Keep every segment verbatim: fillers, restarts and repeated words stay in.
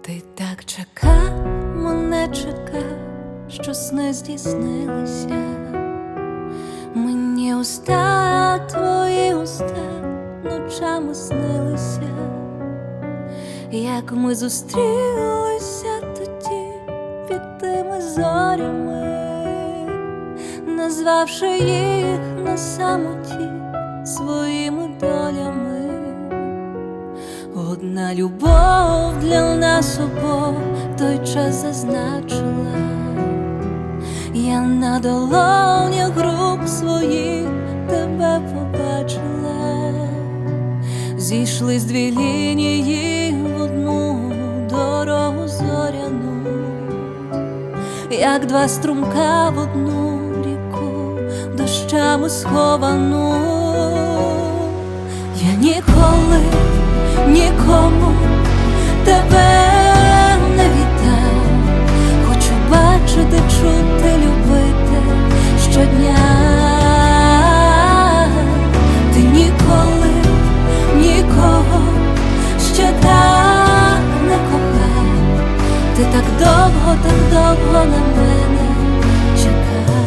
Ти так чекав, мене чекав, що сни здійснилися. Мені уста, твої уста ночами снилися, як ми зустрілися тоді під тими зорями, назвавши їх на самоті своїми долями. Одна любов для нас обох той час зазначила. Я на долонях рук своїх тебе побачила. Зійшлись дві лінії в одну дорогу зоряну, як два струмка в одну ріку, дощами сховану. Я ніколи нікому тебе не віддам. Хочу бачити, чути, любити щодня. Ти ніколи нікого ще так не кохав. Ти так довго, так довго на мене чекав.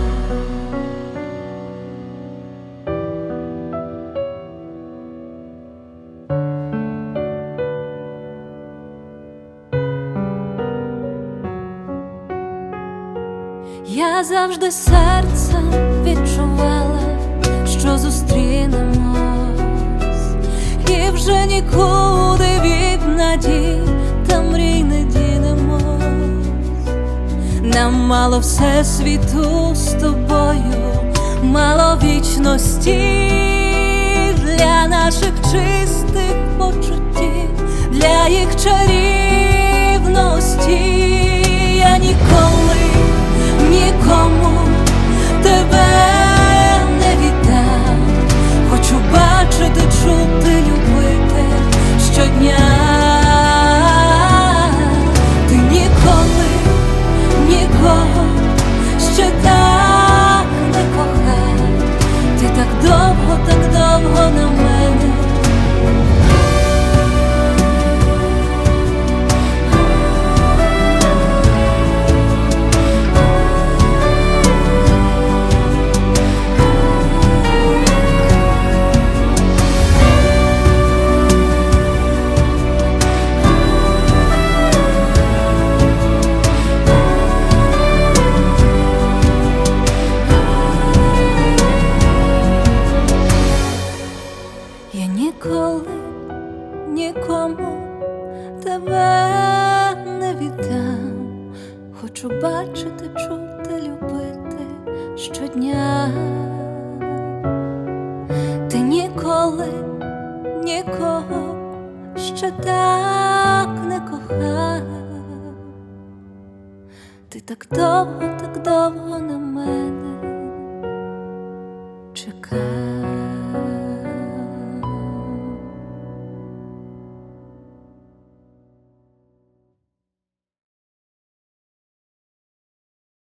Я завжди серцем відчувала, що зустрінемось, і вже нікуди від надій та мрій не дінемось. Нам мало всесвіту з тобою, мало вічності для наших чистих почуттів, для їх чарівності. Я ніколи нікому тебе не віддам. Хочу бачити, чути, любити щодня. Ти ніколи нікого ще так не кохав. Ти так довго, так довго на мене. Я ніколи нікому тебе не віддам. Хочу бачити, чути, любити щодня. Ти ніколи нікого ще так не кохав. Ти так довго, так довго на мене